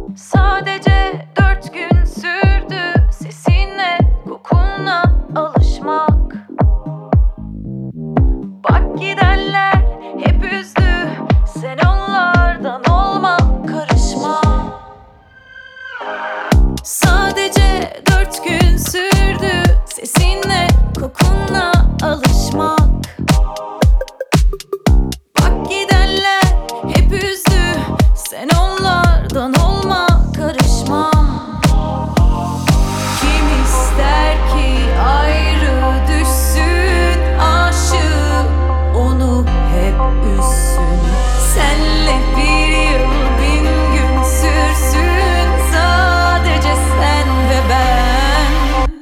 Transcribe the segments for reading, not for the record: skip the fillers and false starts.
Sadece 4 gün sürdü sesine, kokunla alışmak. Bak gidenler hep üzdü, sen onlardan olma, karışma. Sadece 4 gün sürdü sesinle, kokunla alışmak. Bak gidenler hep üzdü, sen onlardan olma, karışmam. Kim ister ki ayrı düşsün aşığı, onu hep üzsün. Senle bir yıl 1000 gün sürsün, sadece sen ve ben.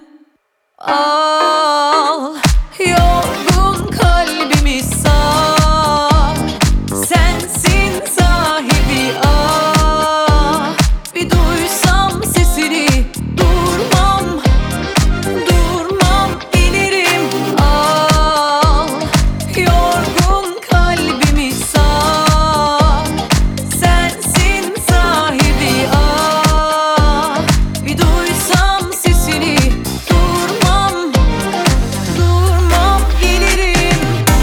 Al yorgun kalbimi sar, sensin sahibi, ah. Bir duysam sesini durmam, durmam, gelirim. Al yorgun kalbimi sar, sensin sahibi, ah. Bir duysam sesini durmam, durmam, gelirim.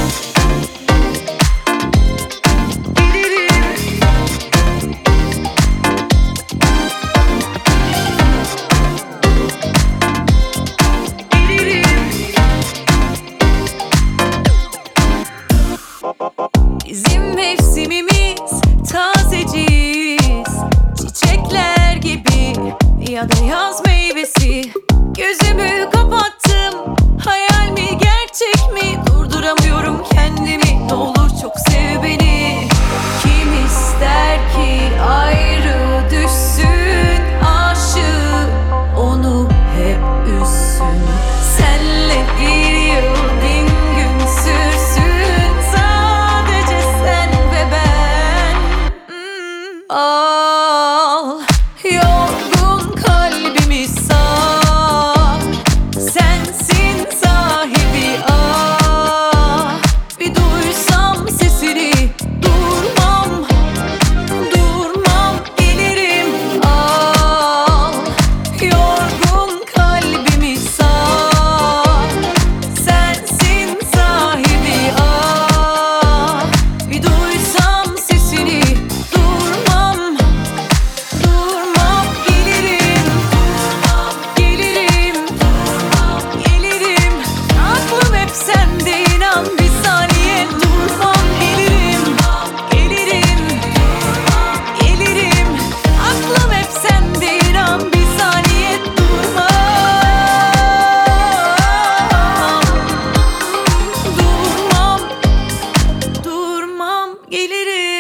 Bizim mevsimimiz tazeciz, çiçekler gibi ya da yaz meyvesi. Gözümü kapattım, hayal mi gerçek mi, durduramıyorum kendimi. Ne olur çok sev beni. Kim ister ki ayrı düşsün aşığı, onu hep üzsün. Senle bir yıl 1000 gün sürsün, sadece sen ve ben. Al yorgun kalbimi sar, sensin sahibi, ah. Bir duysam sesini durmam, durmam, gelirim. Al yorgun kalbimi sar, sensin sahibi, ah. Bir duysam sesini durmam, durmam, gelirim. Gelirim, gelirim. Aklım hep sende, inan bir saniye durmam, gelirim. Gelirim, gelirim. Aklım hep sende, inan bir saniye durmam. Durmam, durmam, gelirim.